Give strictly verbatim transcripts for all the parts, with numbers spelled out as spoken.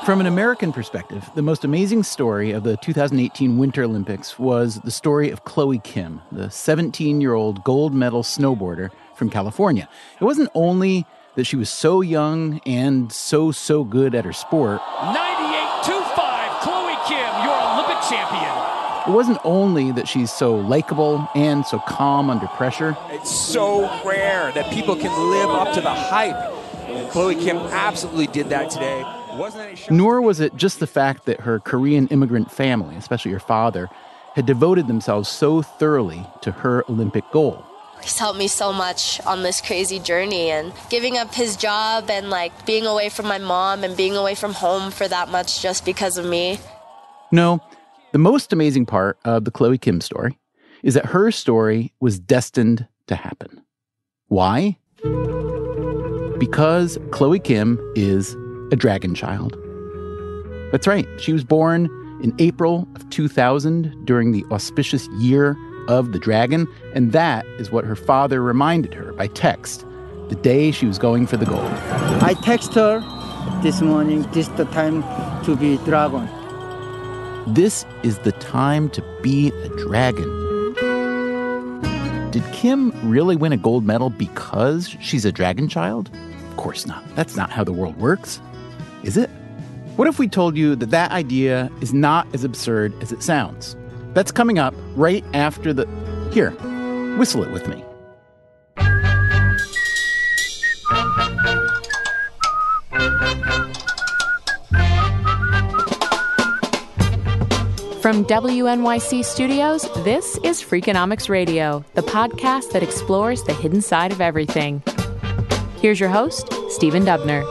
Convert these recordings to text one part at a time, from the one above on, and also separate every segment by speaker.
Speaker 1: From an American perspective, the most amazing story of the two thousand eighteen Winter Olympics was the story of Chloe Kim, the seventeen-year-old gold medal snowboarder from California. It wasn't only that she was so young and so, so good at her sport.
Speaker 2: ninety-eight two five, Chloe Kim, your Olympic champion.
Speaker 1: It wasn't only that she's so likable and so calm under pressure.
Speaker 3: It's so rare that people can live up to the hype. And Chloe Kim absolutely did that today. Wasn't any show-
Speaker 1: Nor was it just the fact that her Korean immigrant family, especially her father, had devoted themselves so thoroughly to her Olympic goal.
Speaker 4: He's helped me so much on this crazy journey, and giving up his job and like being away from my mom and being away from home for that much just because of me.
Speaker 1: No, the most amazing part of the Chloe Kim story is that her story was destined to happen. Why? Because Chloe Kim is a dragon child. That's right. She was born in April of two thousand during the auspicious year of the dragon, and that is what her father reminded her by text the day she was going for the gold.
Speaker 5: I text her this morning, this is the time to be dragon.
Speaker 1: This is the time to be a dragon. Did Kim really win a gold medal because she's a dragon child? Of course not. That's not how the world works, is it? What if we told you that that idea is not as absurd as it sounds? That's coming up right after the... Here, whistle it with me.
Speaker 6: From W N Y C Studios, this is Freakonomics Radio, the podcast that explores the hidden side of everything. Here's your host, Stephen Dubner.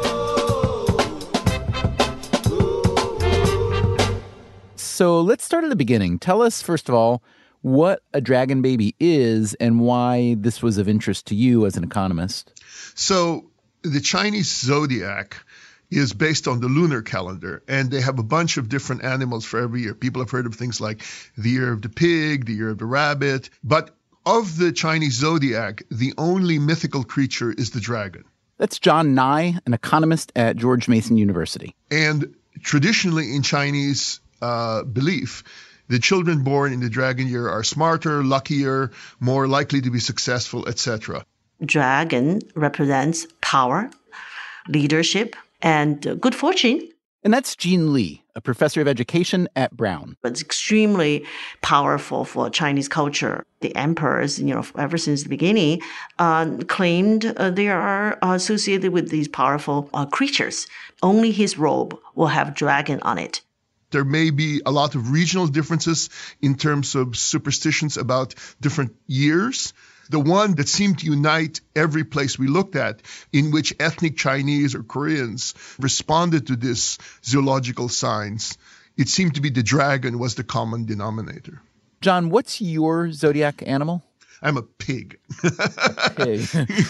Speaker 1: So let's start at the beginning. Tell us, first of all, what a dragon baby is and why this was of interest to you as an economist.
Speaker 7: So the Chinese zodiac is based on the lunar calendar, and they have a bunch of different animals for every year. People have heard of things like the year of the pig, the year of the rabbit. But of the Chinese zodiac, the only mythical creature is the dragon.
Speaker 1: That's John Nye, an economist at George Mason University.
Speaker 7: And traditionally in Chinese uh, belief, the children born in the dragon year are smarter, luckier, more likely to be successful, et cetera.
Speaker 8: Dragon represents power, leadership, and uh, good fortune.
Speaker 1: And that's Jean Lee, a professor of education at Brown.
Speaker 8: It's extremely powerful for Chinese culture. The emperors, you know, ever since the beginning, uh, claimed uh, they are associated with these powerful uh, creatures. Only his robe will have dragon on it.
Speaker 7: There may be a lot of regional differences in terms of superstitions about different years. The one that seemed to unite every place we looked at, in which ethnic Chinese or Koreans responded to this zoological signs, it seemed to be the dragon was the common denominator.
Speaker 1: John, what's your zodiac animal?
Speaker 7: I'm a pig.
Speaker 1: Pig.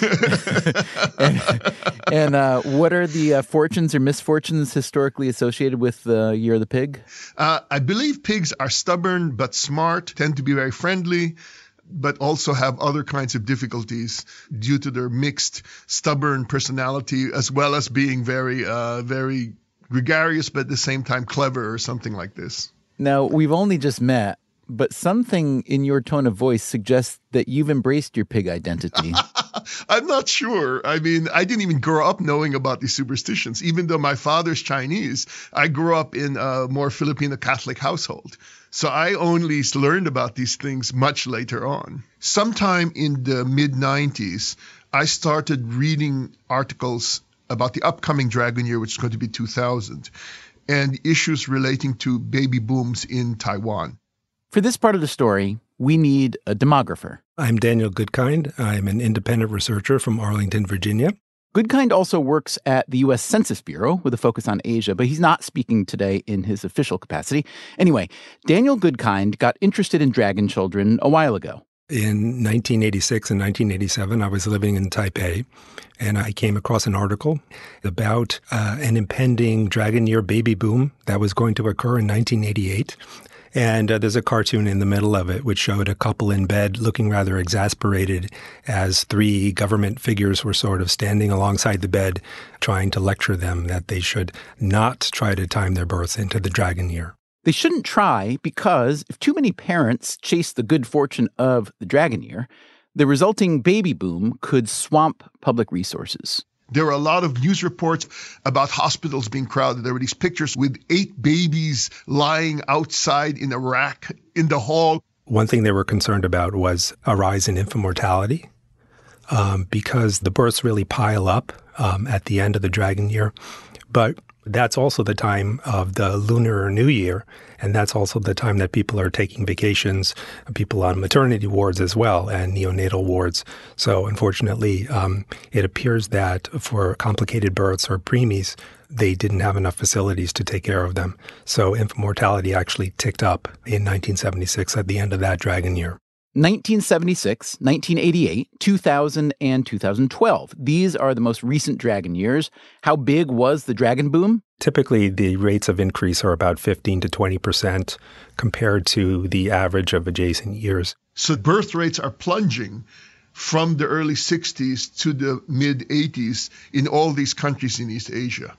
Speaker 1: and and uh, what are the uh, fortunes or misfortunes historically associated with the year of the pig?
Speaker 7: Uh, I believe pigs are stubborn but smart, tend to be very friendly, but also have other kinds of difficulties due to their mixed, stubborn personality, as well as being very, uh, very gregarious, but at the same time clever or something like this.
Speaker 1: Now, we've only just met, but something in your tone of voice suggests that you've embraced your pig identity.
Speaker 7: I'm not sure. I mean, I didn't even grow up knowing about these superstitions. Even though my father's Chinese, I grew up in a more Filipino Catholic household. So I only learned about these things much later on. Sometime in the mid nineties, I started reading articles about the upcoming dragon year, which is going to be two thousand, and issues relating to baby booms in Taiwan.
Speaker 1: For this part of the story, we need a demographer.
Speaker 9: I'm Daniel Goodkind. I'm an independent researcher from Arlington, Virginia.
Speaker 1: Goodkind also works at the U S Census Bureau with a focus on Asia, but he's not speaking today in his official capacity. Anyway, Daniel Goodkind got interested in dragon children a while ago.
Speaker 9: In nineteen eighty-six and nineteen eighty-seven, I was living in Taipei, and I came across an article about uh, an impending dragon year baby boom that was going to occur in nineteen eighty-eight. And uh, there's a cartoon in the middle of it which showed a couple in bed looking rather exasperated as three government figures were sort of standing alongside the bed trying to lecture them that they should not try to time their births into the dragon year.
Speaker 1: They shouldn't try because if too many parents chase the good fortune of the dragon year, the resulting baby boom could swamp public resources.
Speaker 7: There were a lot of news reports about hospitals being crowded. There were these pictures with eight babies lying outside in a rack in the hall.
Speaker 9: One thing they were concerned about was a rise in infant mortality um, because the births really pile up um, at the end of the dragon year. But that's also the time of the Lunar New Year, and that's also the time that people are taking vacations, people on maternity wards as well, and neonatal wards. So unfortunately, um, it appears that for complicated births or preemies, they didn't have enough facilities to take care of them. So infant mortality actually ticked up in nineteen seventy-six at the end of that dragon year.
Speaker 1: nineteen seventy-six, nineteen eighty-eight, two thousand, and two thousand twelve. These are the most recent dragon years. How big was the dragon boom?
Speaker 9: Typically, the rates of increase are about fifteen to twenty percent compared to the average of adjacent years.
Speaker 7: So birth rates are plunging from the early sixties to the mid-eighties in all these countries in East Asia.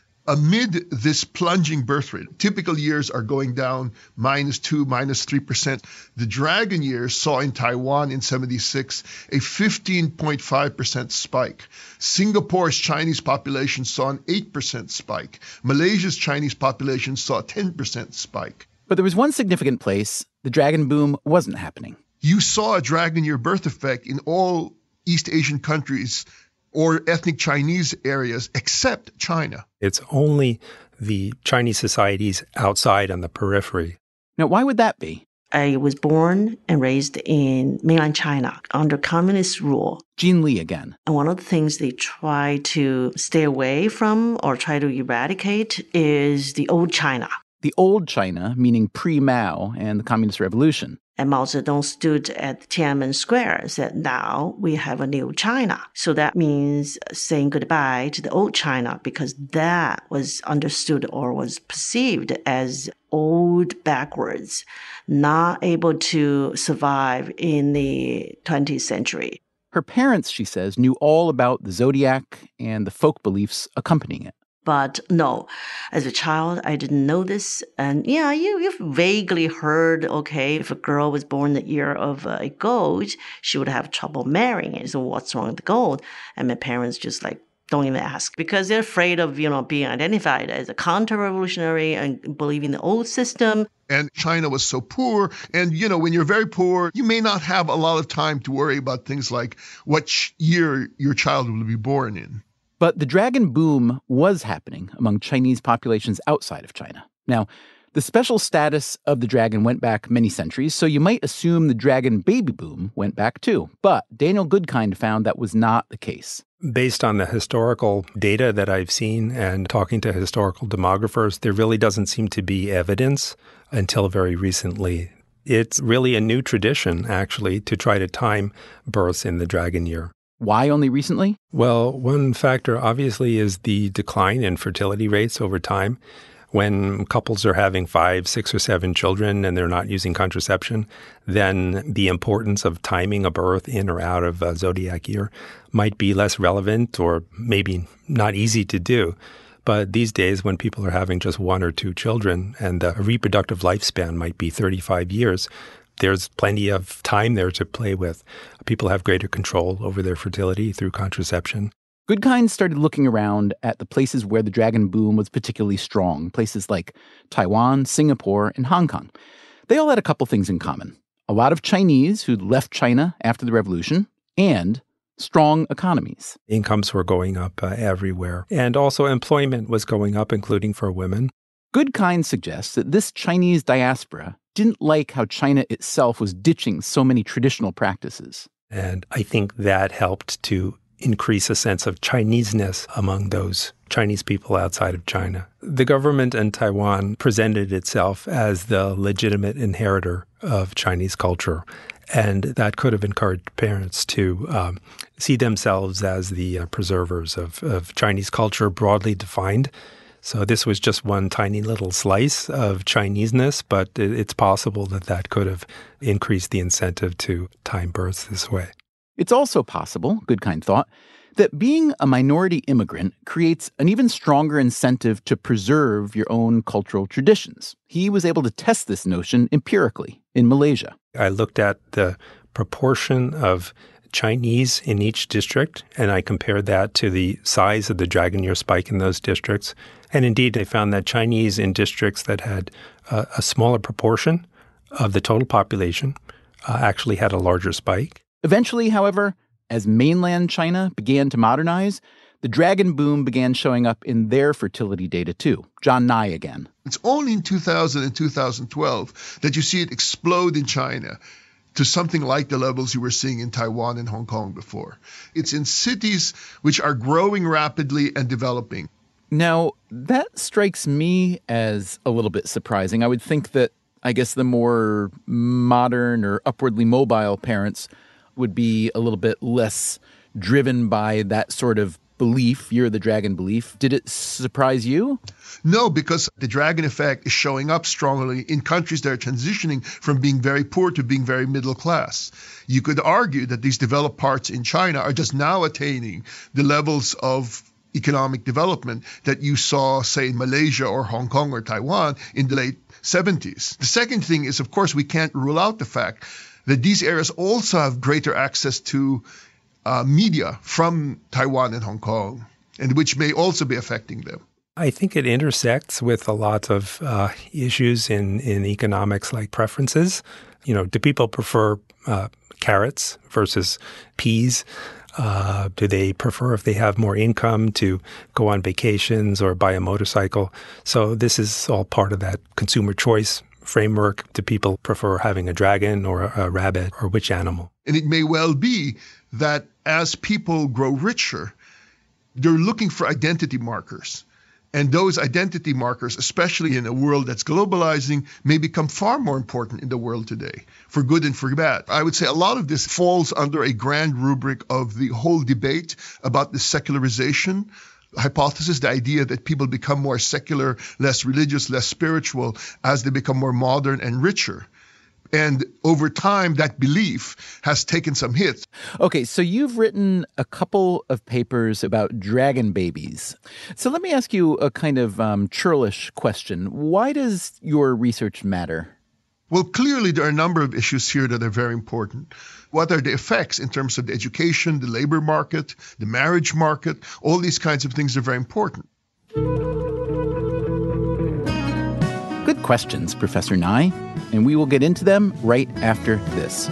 Speaker 7: Amid this plunging birth rate, typical years are going down minus two, minus three percent. The dragon years saw in Taiwan in seventy-six a fifteen point five percent spike. Singapore's Chinese population saw an eight percent spike. Malaysia's Chinese population saw a ten percent spike.
Speaker 1: But there was one significant place the dragon boom wasn't happening.
Speaker 7: You saw a dragon year birth effect in all East Asian countries or ethnic Chinese areas except China.
Speaker 9: It's only the Chinese societies outside on the periphery.
Speaker 1: Now, why would that be?
Speaker 8: I was born and raised in mainland China under communist rule.
Speaker 1: Jean Lee again.
Speaker 8: And one of the things they try to stay away from or try to eradicate is the old China.
Speaker 1: The old China, meaning pre-Mao and the Communist Revolution.
Speaker 8: And Mao Zedong stood at Tiananmen Square and said, now we have a new China. So that means saying goodbye to the old China because that was understood or was perceived as old backwards, not able to survive in the twentieth century.
Speaker 1: Her parents, she says, knew all about the zodiac and the folk beliefs accompanying it.
Speaker 8: But no, as a child, I didn't know this. And yeah, you, you've vaguely heard, okay, if a girl was born the year of uh, a goat, she would have trouble marrying it. So what's wrong with the goat? And my parents just like, don't even ask because they're afraid of, you know, being identified as a counter-revolutionary and believing the old system.
Speaker 7: And China was so poor. And, you know, when you're very poor, you may not have a lot of time to worry about things like what year your child will be born in.
Speaker 1: But the dragon boom was happening among Chinese populations outside of China. Now, the special status of the dragon went back many centuries, so you might assume the dragon baby boom went back too. But Daniel Goodkind found that was not the case.
Speaker 9: Based on the historical data that I've seen and talking to historical demographers, there really doesn't seem to be evidence until very recently. It's really a new tradition, actually, to try to time births in the dragon year.
Speaker 1: Why only recently?
Speaker 9: Well, one factor obviously is the decline in fertility rates over time. When couples are having five, six, or seven children and they're not using contraception, then the importance of timing a birth in or out of a zodiac year might be less relevant or maybe not easy to do. But these days, when people are having just one or two children and the reproductive lifespan might be thirty-five years, there's plenty of time there to play with. People have greater control over their fertility through contraception.
Speaker 1: Goodkind started looking around at the places where the dragon boom was particularly strong, places like Taiwan, Singapore, and Hong Kong. They all had a couple things in common. A lot of Chinese who'd left China after the revolution, and strong economies.
Speaker 9: Incomes were going up uh, everywhere. And also employment was going up, including for women.
Speaker 1: Goodkind suggests that this Chinese diaspora didn't like how China itself was ditching so many traditional practices.
Speaker 9: And I think that helped to increase a sense of Chineseness among those Chinese people outside of China. The government in Taiwan presented itself as the legitimate inheritor of Chinese culture. And that could have encouraged parents to um, see themselves as the uh, preservers of, of Chinese culture broadly defined. So this was just one tiny little slice of Chineseness, but it's possible that that could have increased the incentive to time births this way.
Speaker 1: It's also possible, Goodkind thought, that being a minority immigrant creates an even stronger incentive to preserve your own cultural traditions. He was able to test this notion empirically in Malaysia.
Speaker 9: I looked at the proportion of Chinese in each district, and I compared that to the size of the dragon year spike in those districts. And indeed, I found that Chinese in districts that had uh, a smaller proportion of the total population uh, actually had a larger spike.
Speaker 1: Eventually, however, as mainland China began to modernize, the dragon boom began showing up in their fertility data too. John Nye again.
Speaker 7: It's only in two thousand and two thousand twelve that you see it explode in China to something like the levels you were seeing in Taiwan and Hong Kong before. It's in cities which are growing rapidly and developing.
Speaker 1: Now, that strikes me as a little bit surprising. I would think that, I guess, the more modern or upwardly mobile parents would be a little bit less driven by that sort of belief, year of the dragon belief. Did it surprise you?
Speaker 7: No, because the dragon effect is showing up strongly in countries that are transitioning from being very poor to being very middle class. You could argue that these developed parts in China are just now attaining the levels of economic development that you saw, say, in Malaysia or Hong Kong or Taiwan in the late seventies. The second thing is, of course, we can't rule out the fact that these areas also have greater access to uh, media from Taiwan and Hong Kong, and which may also be affecting them.
Speaker 9: I think it intersects with a lot of uh, issues in, in economics like preferences. You know, do people prefer uh, carrots versus peas? Uh, do they prefer, if they have more income, to go on vacations or buy a motorcycle? So this is all part of that consumer choice framework. Do people prefer having a dragon or a, a rabbit, or which animal?
Speaker 7: And it may well be that as people grow richer, they're looking for identity markers. And those identity markers, especially in a world that's globalizing, may become far more important in the world today, for good and for bad. I would say a lot of this falls under a grand rubric of the whole debate about the secularization hypothesis, the idea that people become more secular, less religious, less spiritual as they become more modern and richer. And over time, that belief has taken some hits.
Speaker 1: Okay, so you've written a couple of papers about dragon babies. So let me ask you a kind of um, churlish question. Why does your research matter?
Speaker 7: Well, clearly there are a number of issues here that are very important. What are the effects in terms of the education, the labor market, the marriage market? All these kinds of things are very important.
Speaker 1: Good questions, Professor Nye, and we will get into them right after this.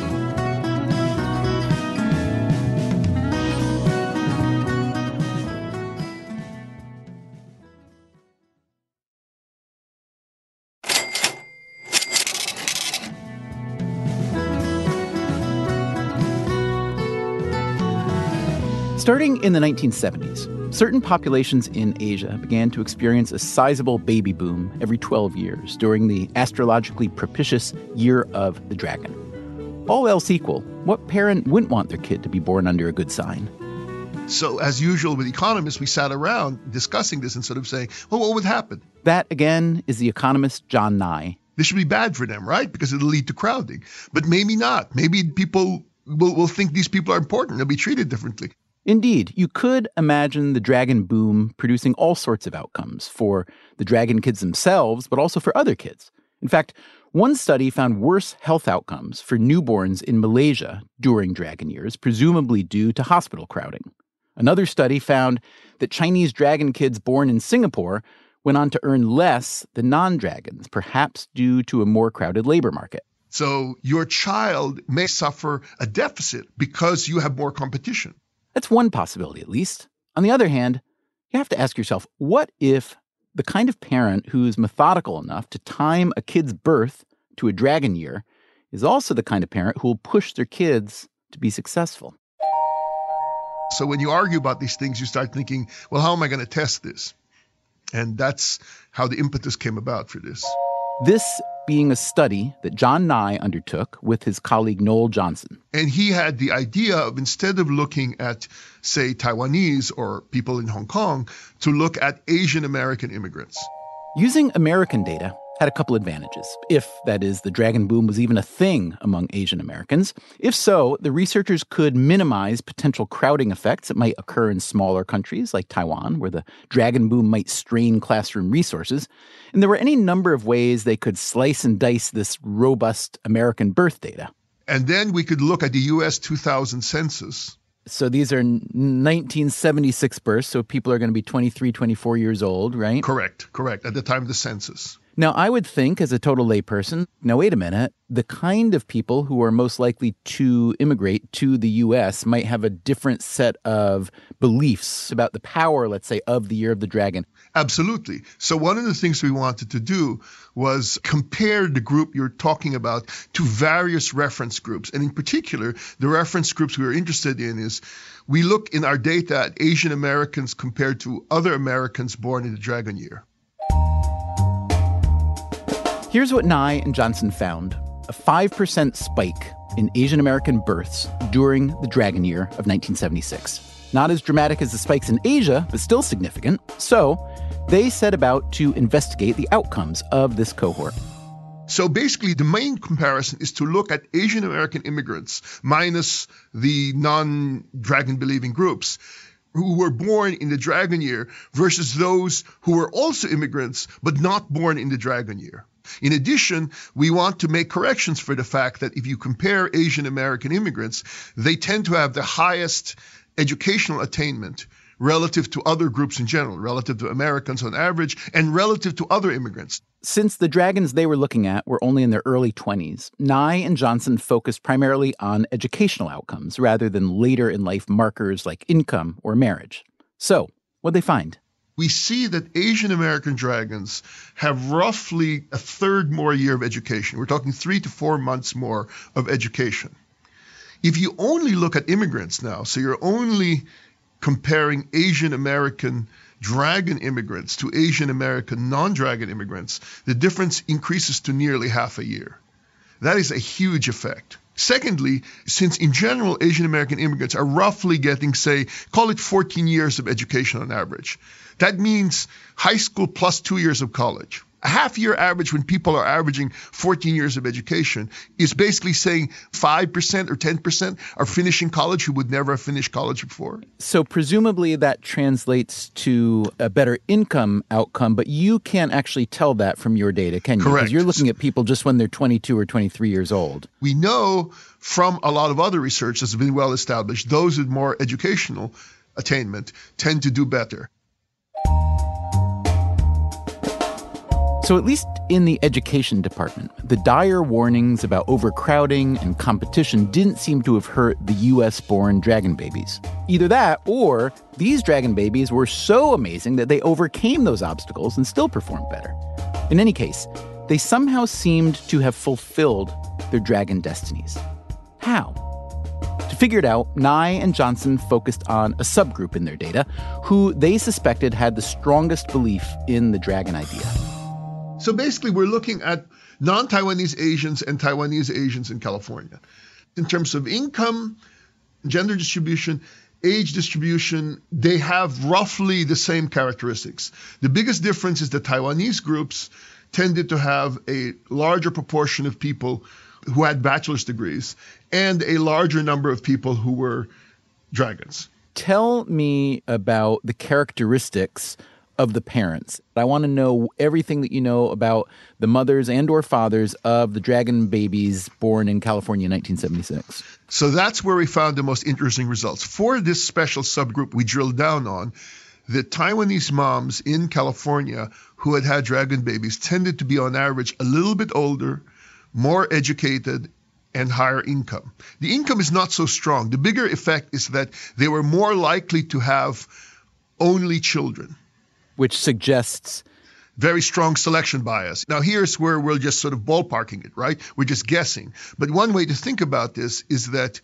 Speaker 1: Starting in the nineteen seventies, certain populations in Asia began to experience a sizable baby boom every twelve years during the astrologically propitious Year of the Dragon. All else equal, what parent wouldn't want their kid to be born under a good sign?
Speaker 7: So, as usual with economists, we sat around discussing this and sort of saying, well, what would happen?
Speaker 1: That, again, is the economist John Nye.
Speaker 7: This should be bad for them, right? Because it'll lead to crowding. But maybe not. Maybe people will, will think these people are important. They'll be treated differently.
Speaker 1: Indeed, you could imagine the dragon boom producing all sorts of outcomes for the dragon kids themselves, but also for other kids. In fact, one study found worse health outcomes for newborns in Malaysia during dragon years, presumably due to hospital crowding. Another study found that Chinese dragon kids born in Singapore went on to earn less than non-dragons, perhaps due to a more crowded labor market.
Speaker 7: So your child may suffer a deficit because you have more competition.
Speaker 1: That's one possibility, at least. On the other hand, you have to ask yourself, what if the kind of parent who's methodical enough to time a kid's birth to a dragon year is also the kind of parent who will push their kids to be successful?
Speaker 7: So when you argue about these things, you start thinking, well, how am I going to test this? And that's how the impetus came about for this.
Speaker 1: This being a study that John Nye undertook with his colleague Noel Johnson.
Speaker 7: And he had the idea of, instead of looking at, say, Taiwanese or people in Hong Kong, to look at Asian American immigrants.
Speaker 1: Using American data had a couple advantages, if, that is, the dragon boom was even a thing among Asian Americans. If so, the researchers could minimize potential crowding effects that might occur in smaller countries like Taiwan, where the dragon boom might strain classroom resources. And there were any number of ways they could slice and dice this robust American birth data.
Speaker 7: And then we could look at the U S two thousand census.
Speaker 1: So these are nineteen seventy-six births, so people are going to be twenty-three, twenty-four years old, right?
Speaker 7: Correct, correct, at the time of the census.
Speaker 1: Now, I would think, as a total layperson, now wait a minute, the kind of people who are most likely to immigrate to the U S might have a different set of beliefs about the power, let's say, of the Year of the Dragon.
Speaker 7: Absolutely. So one of the things we wanted to do was compare the group you're talking about to various reference groups. And in particular, the reference groups we were interested in is we look in our data at Asian Americans compared to other Americans born in the Dragon Year.
Speaker 1: Here's what Nye and Johnson found: a five percent spike in Asian American births during the Dragon Year of nineteen seventy-six. Not as dramatic as the spikes in Asia, but still significant. So they set about to investigate the outcomes of this cohort.
Speaker 7: So basically, the main comparison is to look at Asian American immigrants minus the non-dragon-believing groups who were born in the Dragon Year versus those who were also immigrants but not born in the Dragon Year. In addition, we want to make corrections for the fact that if you compare Asian American immigrants, they tend to have the highest educational attainment relative to other groups in general, relative to Americans on average, and relative to other immigrants.
Speaker 1: Since the dragons they were looking at were only in their early twenties, Nye and Johnson focused primarily on educational outcomes rather than later in life markers like income or marriage. So, what'd they find?
Speaker 7: We see that Asian American dragons have roughly a third more year of education. We're talking three to four months more of education. If you only look at immigrants now, so you're only comparing Asian American dragon immigrants to Asian American non-dragon immigrants, the difference increases to nearly half a year. That is a huge effect. Secondly, since in general Asian American immigrants are roughly getting, say, call it fourteen years of education on average, that means high school plus two years of college. A half-year average when people are averaging fourteen years of education is basically saying five percent or ten percent are finishing college who would never have finished college before.
Speaker 1: So presumably that translates to a better income outcome, but you can't actually tell that from your data, can you?
Speaker 7: Correct.
Speaker 1: Because you're looking at people just when they're twenty-two or twenty-three years old.
Speaker 7: We know from a lot of other research that's been well established, those with more educational attainment tend to do better.
Speaker 1: So at least in the education department, the dire warnings about overcrowding and competition didn't seem to have hurt the U S-born dragon babies. Either that, or these dragon babies were so amazing that they overcame those obstacles and still performed better. In any case, they somehow seemed to have fulfilled their dragon destinies. How? To figure it out, Nye and Johnson focused on a subgroup in their data who they suspected had the strongest belief in the dragon idea.
Speaker 7: So basically, we're looking at non-Taiwanese Asians and Taiwanese Asians in California. In terms of income, gender distribution, age distribution, they have roughly the same characteristics. The biggest difference is that Taiwanese groups tended to have a larger proportion of people who had bachelor's degrees and a larger number of people who were dragons.
Speaker 1: Tell me about the characteristics of the parents. I want to know everything that you know about the mothers and or fathers of the dragon babies born in California in nineteen seventy-six.
Speaker 7: So that's where we found the most interesting results. For this special subgroup we drilled down on, the Taiwanese moms in California who had had dragon babies tended to be on average a little bit older, more educated, and higher income. The income is not so strong. The bigger effect is that they were more likely to have only children,
Speaker 1: which suggests
Speaker 7: very strong selection bias. Now, here's where we're just sort of ballparking it, right? We're just guessing. But one way to think about this is that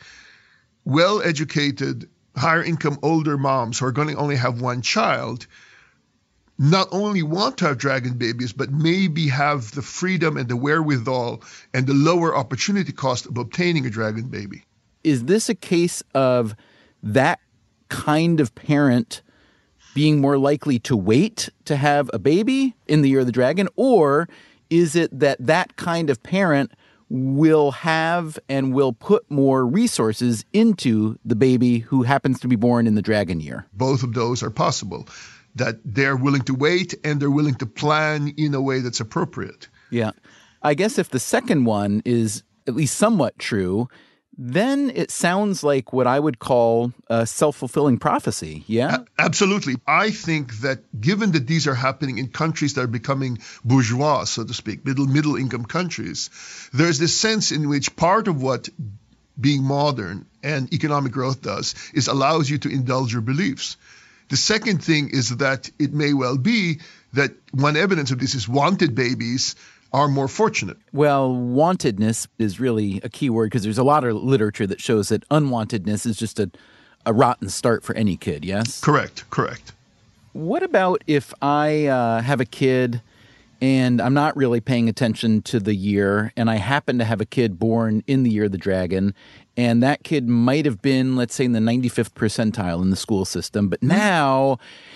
Speaker 7: well-educated, higher income, older moms who are going to only have one child not only want to have dragon babies, but maybe have the freedom and the wherewithal and the lower opportunity cost of obtaining a dragon baby.
Speaker 1: Is this a case of that kind of parent being more likely to wait to have a baby in the year of the dragon? Or is it that that kind of parent will have and will put more resources into the baby who happens to be born in the dragon year?
Speaker 7: Both of those are possible, that they're willing to wait and they're willing to plan in a way that's appropriate.
Speaker 1: Yeah. I guess if the second one is at least somewhat true, then it sounds like what I would call a self-fulfilling prophecy, yeah?
Speaker 7: A- absolutely. I think that given that these are happening in countries that are becoming bourgeois, so to speak, middle middle income countries, there's this sense in which part of what being modern and economic growth does is allows you to indulge your beliefs. The second thing is that it may well be that one evidence of this is wanted babies are more fortunate.
Speaker 1: Well, wantedness is really a key word because there's a lot of literature that shows that unwantedness is just a, a rotten start for any kid, yes?
Speaker 7: Correct, correct.
Speaker 1: What about if I uh, have a kid and I'm not really paying attention to the year and I happen to have a kid born in the year of the dragon and that kid might have been, let's say, in the ninety-fifth percentile in the school system, but now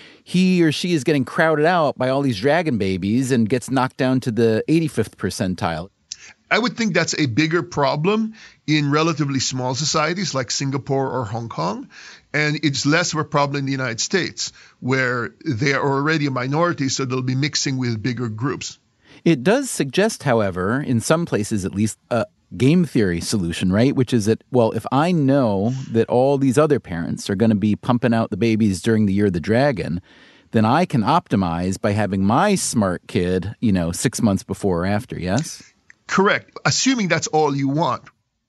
Speaker 1: he or she is getting crowded out by all these dragon babies and gets knocked down to the eighty-fifth percentile.
Speaker 7: I would think that's a bigger problem in relatively small societies like Singapore or Hong Kong. And it's less of a problem in the United States, where they are already a minority, so they'll be mixing with bigger groups.
Speaker 1: It does suggest, however, in some places at least, a game theory solution, right? Which is that, well, if I know that all these other parents are going to be pumping out the babies during the year of the dragon, then I can optimize by having my smart kid, you know, six months before or after, yes?
Speaker 7: Correct. Assuming that's all you want.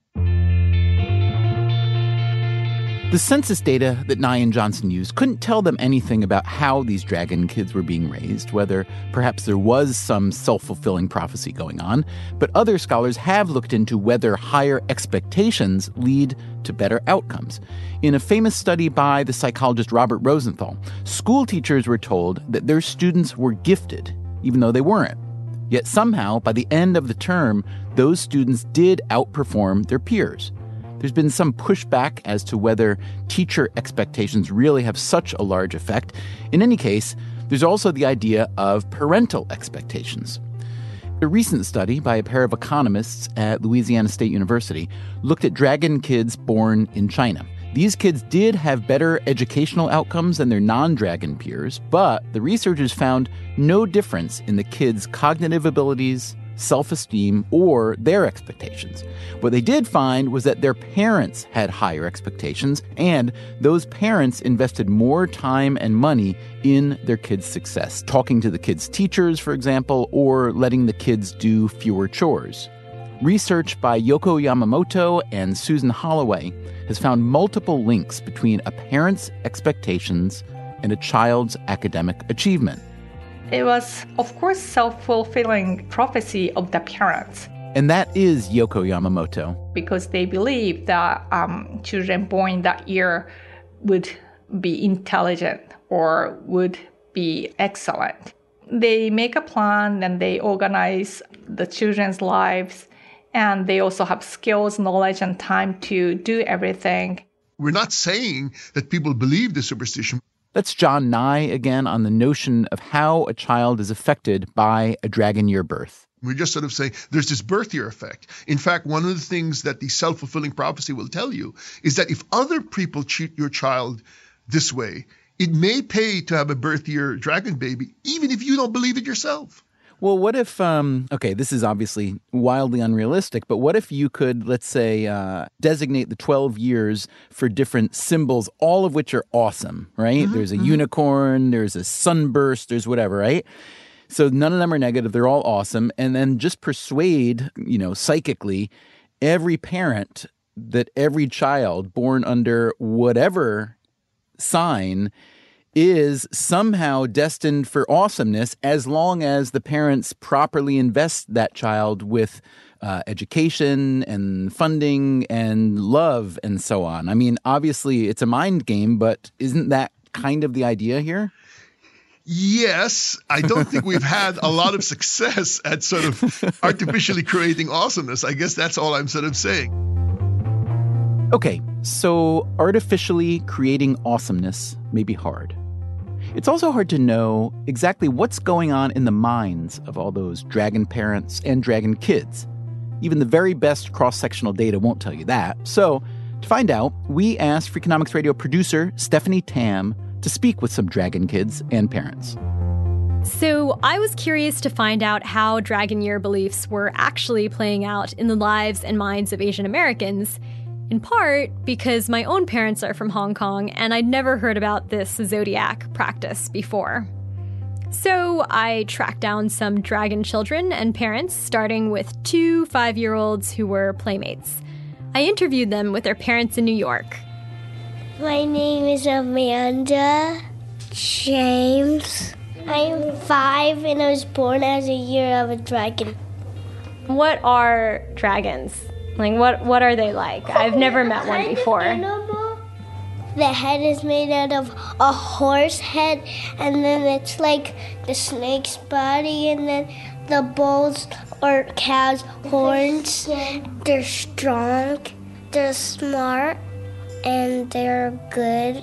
Speaker 1: The census data that Nye and Johnson used couldn't tell them anything about how these dragon kids were being raised, whether perhaps there was some self-fulfilling prophecy going on, but other scholars have looked into whether higher expectations lead to better outcomes. In a famous study by the psychologist Robert Rosenthal, school teachers were told that their students were gifted, even though they weren't. Yet somehow, by the end of the term, those students did outperform their peers. There's been some pushback as to whether teacher expectations really have such a large effect. In any case, there's also the idea of parental expectations. A recent study by a pair of economists at Louisiana State University looked at dragon kids born in China. These kids did have better educational outcomes than their non-dragon peers, but the researchers found no difference in the kids' cognitive abilities, self-esteem, or their expectations. What they did find was that their parents had higher expectations, and those parents invested more time and money in their kids' success, talking to the kids' teachers, for example, or letting the kids do fewer chores. Research by Yoko Yamamoto and Susan Holloway has found multiple links between a parent's expectations and a child's academic achievement.
Speaker 10: It was, of course, self-fulfilling prophecy of the parents.
Speaker 1: And that is Yoko Yamamoto.
Speaker 10: Because they believe that um, children born that year would be intelligent or would be excellent. They make a plan and they organize the children's lives, and they also have skills, knowledge, and time to do everything.
Speaker 7: We're not saying that people believe the superstition.
Speaker 1: That's John Nye again on the notion of how a child is affected by a dragon year birth.
Speaker 7: We're just sort of saying there's this birth year effect. In fact, one of the things that the self-fulfilling prophecy will tell you is that if other people treat your child this way, it may pay to have a birth year dragon baby, even if you don't believe it yourself.
Speaker 1: Well, what if, um, okay, this is obviously wildly unrealistic, but what if you could, let's say, uh, designate the twelve years for different symbols, all of which are awesome, right? Mm-hmm, there's a mm-hmm. unicorn, there's a sunburst, there's whatever, right? So none of them are negative, they're all awesome. And then just persuade, you know, psychically, every parent that every child born under whatever sign is somehow destined for awesomeness as long as the parents properly invest that child with uh, education and funding and love and so on. I mean, obviously it's a mind game, but isn't that kind of the idea here?
Speaker 7: Yes, I don't think we've had a lot of success at sort of artificially creating awesomeness. I guess that's all I'm sort of saying.
Speaker 1: Okay, so artificially creating awesomeness may be hard. It's also hard to know exactly what's going on in the minds of all those dragon parents and dragon kids. Even the very best cross-sectional data won't tell you that. So, to find out, we asked Freakonomics Radio producer Stephanie Tam to speak with some dragon kids and parents.
Speaker 11: So I was curious to find out how Dragon Year beliefs were actually playing out in the lives and minds of Asian Americans, in part because my own parents are from Hong Kong and I'd never heard about this zodiac practice before. So I tracked down some dragon children and parents, starting with two five-year-olds who were playmates. I interviewed them with their parents in New York.
Speaker 12: My name is Amanda James. I'm five and I was born as a year of a dragon.
Speaker 11: What are dragons? Like, what, what are they like? I've never met one before.
Speaker 12: The head is made out of a horse head, and then it's like the snake's body, and then the bulls or cow's horns. They're strong, they're smart, and they're good.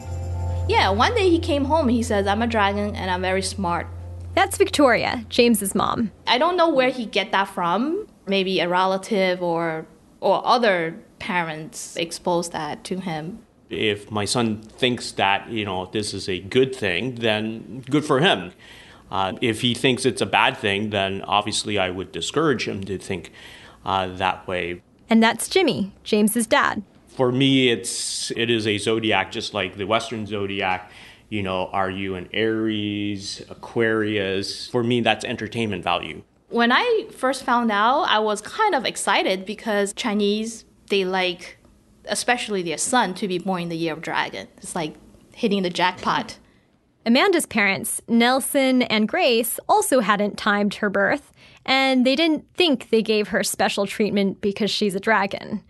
Speaker 13: Yeah, one day he came home and he says, I'm a dragon and I'm very smart.
Speaker 11: That's Victoria, James's mom.
Speaker 13: I don't know where he get that from. Maybe a relative or or other parents exposed that to him.
Speaker 14: If my son thinks that, you know, this is a good thing, then good for him. Uh, if he thinks it's a bad thing, then obviously I would discourage him to think uh, that way.
Speaker 11: And that's Jimmy, James's dad.
Speaker 14: For me, it's it is a zodiac just like the Western zodiac. You know, are you an Aries, Aquarius? For me, that's entertainment value.
Speaker 13: When I first found out, I was kind of excited because Chinese, they like, especially their son, to be born in the year of dragon. It's like hitting the jackpot.
Speaker 11: Amanda's parents, Nelson and Grace, also hadn't timed her birth, and they didn't think they gave her special treatment because she's a dragon.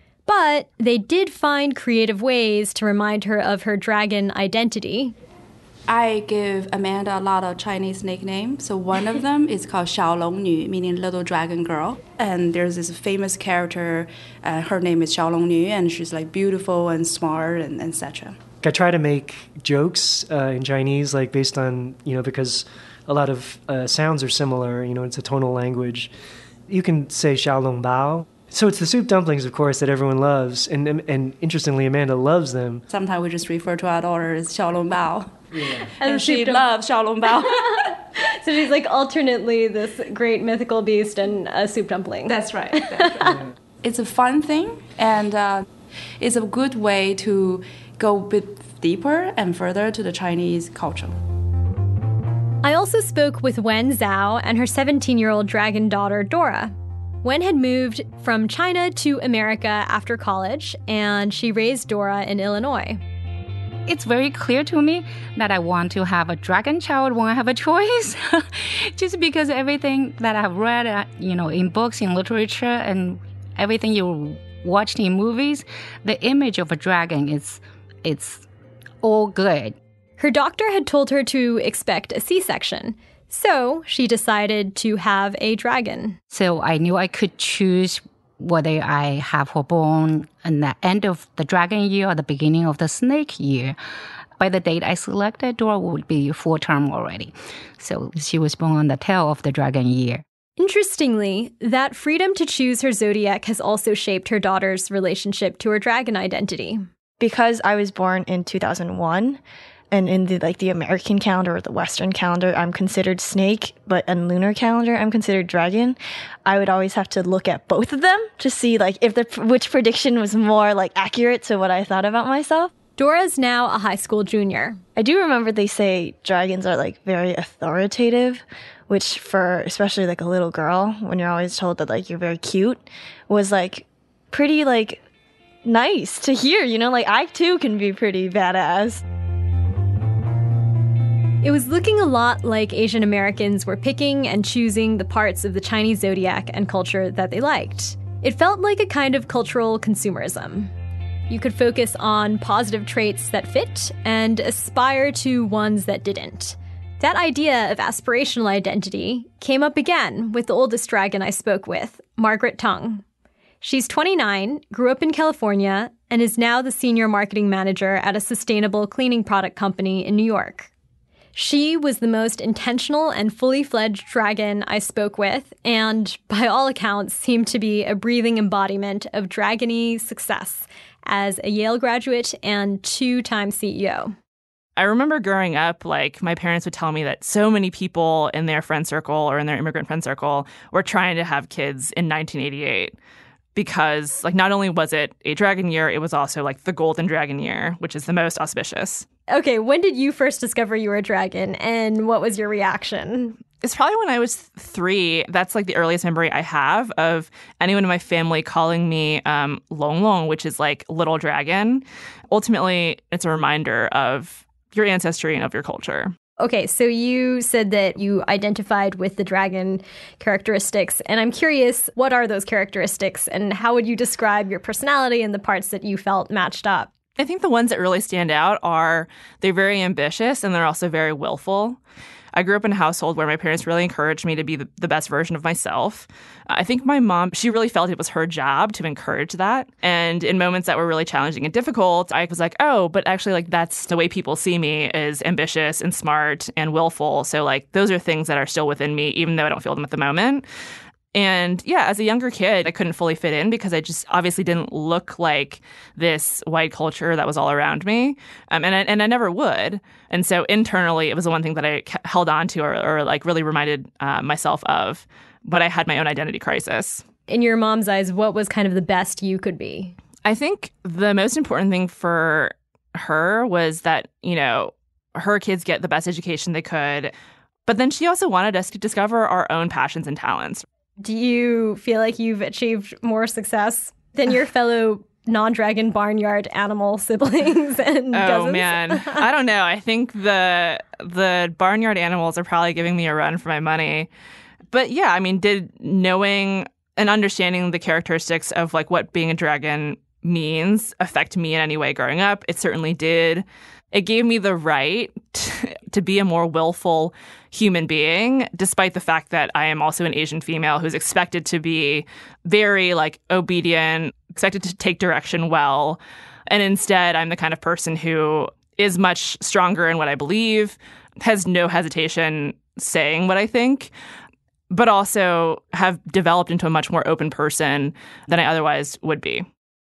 Speaker 11: But they did find creative ways to remind her of her dragon identity.
Speaker 15: I give Amanda a lot of Chinese nicknames. So one of them is called Xiaolongnü, meaning little dragon girl. And there's this famous character, uh, her name is Xiaolongnü, and she's like beautiful and smart and et cetera.
Speaker 16: I try to make jokes uh, in Chinese, like based on, you know, because a lot of uh, sounds are similar, you know, it's a tonal language. You can say Xiaolong Bao. So it's the soup dumplings, of course, that everyone loves. And, and interestingly, Amanda loves them.
Speaker 15: Sometimes we just refer to our daughter as Xiaolong Bao.
Speaker 11: Yeah.
Speaker 15: And, and she loves Xiaolong Bao.
Speaker 11: So she's like alternately this great mythical beast and a soup dumpling.
Speaker 15: That's right. That's right. It's a fun thing, and uh, it's a good way to go a bit deeper and further to the Chinese culture.
Speaker 11: I also spoke with Wen Zhao and her seventeen-year-old dragon daughter, Dora. Wen had moved from China to America after college, and she raised Dora in Illinois.
Speaker 17: It's very clear to me that I want to have a dragon child when I have a choice. Just because everything that I've read, uh, you know, in books, in literature, and everything you watched in movies, the image of a dragon is, it's all good.
Speaker 11: Her doctor had told her to expect a C-section, so she decided to have a dragon.
Speaker 17: So I knew I could choose whether I have her born at the end of the dragon year or the beginning of the snake year. By the date I selected, Dora would be full term already. So she was born on the tail of the dragon year.
Speaker 11: Interestingly, that freedom to choose her zodiac has also shaped her daughter's relationship to her dragon identity.
Speaker 18: Because I was born in two thousand one, and in the like the American calendar or the Western calendar, I'm considered snake, but in lunar calendar, I'm considered dragon. I would always have to look at both of them to see like if the which prediction was more like accurate to what I thought about myself.
Speaker 11: Dora's now a high school junior.
Speaker 18: I do remember they say dragons are like very authoritative, which for especially like a little girl, when you're always told that like you're very cute, was like pretty like nice to hear, you know, like I too can be pretty badass.
Speaker 11: It was looking a lot like Asian Americans were picking and choosing the parts of the Chinese zodiac and culture that they liked. It felt like a kind of cultural consumerism. You could focus on positive traits that fit and aspire to ones that didn't. That idea of aspirational identity came up again with the oldest dragon I spoke with, Margaret Tung. She's twenty-nine, grew up in California, and is now the senior marketing manager at a sustainable cleaning product company in New York. She was the most intentional and fully fledged dragon I spoke with, and by all accounts seemed to be a breathing embodiment of dragony success as a Yale graduate and two-time C E O.
Speaker 19: I remember growing up, like, my parents would tell me that so many people in their friend circle or in their immigrant friend circle were trying to have kids in nineteen eighty-eight. Because, like, not only was it a dragon year, it was also, like, the golden dragon year, which is the most auspicious.
Speaker 11: Okay, when did you first discover you were a dragon, and what was your reaction?
Speaker 19: It's probably when I was three. That's, like, the earliest memory I have of anyone in my family calling me um, Long Long, which is, like, little dragon. Ultimately, it's a reminder of your ancestry and of your culture.
Speaker 11: Okay, so you said that you identified with the dragon characteristics, and I'm curious, what are those characteristics, and how would you describe your personality and the parts that you felt matched up?
Speaker 19: I think the ones that really stand out are they're very ambitious and they're also very willful. I grew up in a household where my parents really encouraged me to be the, the best version of myself. I think my mom, she really felt it was her job to encourage that. And in moments that were really challenging and difficult, I was like, oh, but actually, like, that's the way people see me, is ambitious and smart and willful. So, like, those are things that are still within me, even though I don't feel them at the moment. And yeah, as a younger kid, I couldn't fully fit in because I just obviously didn't look like this white culture that was all around me. Um, and, I, and I never would. And so internally, it was the one thing that I held on to or, or like really reminded uh, myself of. But I had my own identity crisis.
Speaker 11: In your mom's eyes, what was kind of the best you could be?
Speaker 19: I think the most important thing for her was that, you know, her kids get the best education they could. But then she also wanted us to discover our own passions and talents.
Speaker 11: Do you feel like you've achieved more success than your fellow non-dragon barnyard animal siblings and
Speaker 19: oh,
Speaker 11: cousins?
Speaker 19: Oh, man. I don't know. I think the the barnyard animals are probably giving me a run for my money. But yeah, I mean, did knowing and understanding the characteristics of like what being a dragon means affect me in any way growing up? It certainly did. It gave me the right t- to be a more willful human being, despite the fact that I am also an Asian female who's expected to be very like obedient, expected to take direction well. And instead, I'm the kind of person who is much stronger in what I believe, has no hesitation saying what I think, but also have developed into a much more open person than I otherwise would be.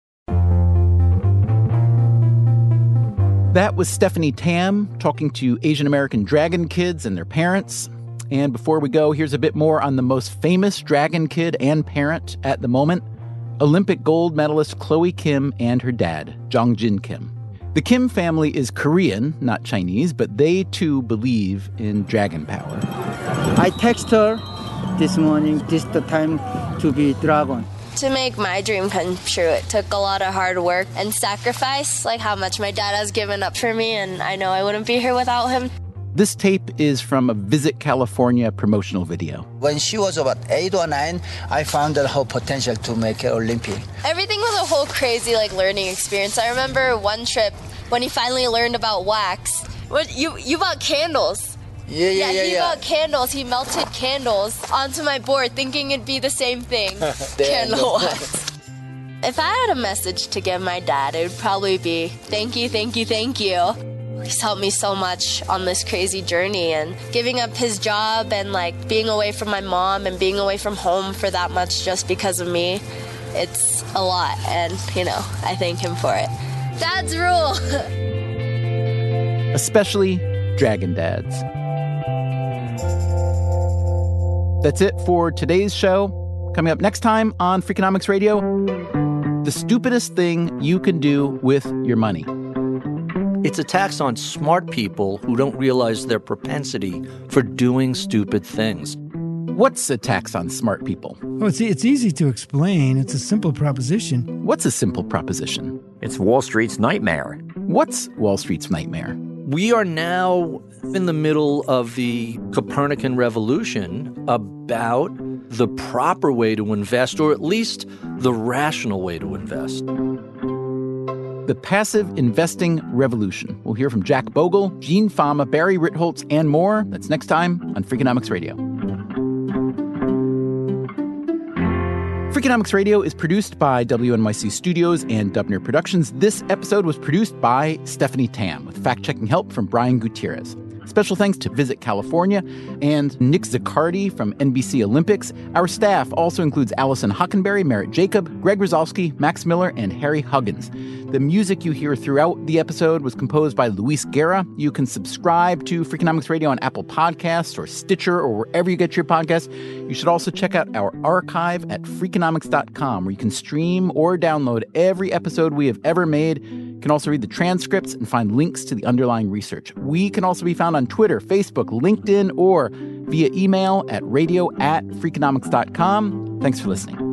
Speaker 1: That was Stephanie Tam talking to Asian American dragon kids and their parents. And before we go, here's a bit more on the most famous dragon kid and parent at the moment, Olympic gold medalist Chloe Kim and her dad, Jong-jin Kim. The Kim family is Korean, not Chinese, but they too believe in dragon power.
Speaker 5: I text her this morning, this is the time to be dragon.
Speaker 4: To make my dream come true, it took a lot of hard work and sacrifice, like how much my dad has given up for me, and I know I wouldn't be here without him.
Speaker 1: This tape is from a Visit California promotional video.
Speaker 20: When she was about eight or nine, I found out her potential to make an Olympic.
Speaker 4: Everything was a whole crazy like learning experience. I remember one trip when he finally learned about wax. What you you bought candles?
Speaker 20: Yeah, yeah,
Speaker 4: yeah.
Speaker 20: yeah.
Speaker 4: He
Speaker 20: yeah.
Speaker 4: bought candles. He melted candles onto my board, thinking it'd be the same thing. Candle wax. If I had a message to give my dad, it would probably be thank you, thank you, thank you. He's helped me so much on this crazy journey, and giving up his job and like being away from my mom and being away from home for that much just because of me, it's a lot, and you know, I thank him for it. Dad's rule.
Speaker 1: Especially dragon dads. That's it for today's show. Coming up next time on Freakonomics Radio, the stupidest thing you can do with your money.
Speaker 21: It's a tax on smart people who don't realize their propensity for doing stupid things.
Speaker 1: What's a tax on smart people?
Speaker 22: Oh, it's, it's easy to explain. It's a simple proposition.
Speaker 1: What's a simple proposition?
Speaker 23: It's Wall Street's nightmare.
Speaker 1: What's Wall Street's nightmare?
Speaker 21: We are now in the middle of the Copernican revolution about the proper way to invest, or at least the rational way to invest.
Speaker 1: The Passive Investing Revolution. We'll hear from Jack Bogle, Gene Fama, Barry Ritholtz, and more. That's next time on Freakonomics Radio. Freakonomics Radio is produced by W N Y C Studios and Dubner Productions. This episode was produced by Stephanie Tam with fact-checking help from Brian Gutierrez. Special thanks to Visit California and Nick Zaccardi from N B C Olympics. Our staff also includes Allison Hockenberry, Merritt Jacob, Greg Rozalski, Max Miller, and Harry Huggins. The music you hear throughout the episode was composed by Luis Guerra. You can subscribe to Freakonomics Radio on Apple Podcasts or Stitcher or wherever you get your podcasts. You should also check out our archive at freakonomics dot com, where you can stream or download every episode we have ever made. You can also read the transcripts and find links to the underlying research. We can also be found on Twitter, Facebook, LinkedIn, or via email at radio at freakonomics dot com. Thanks for listening.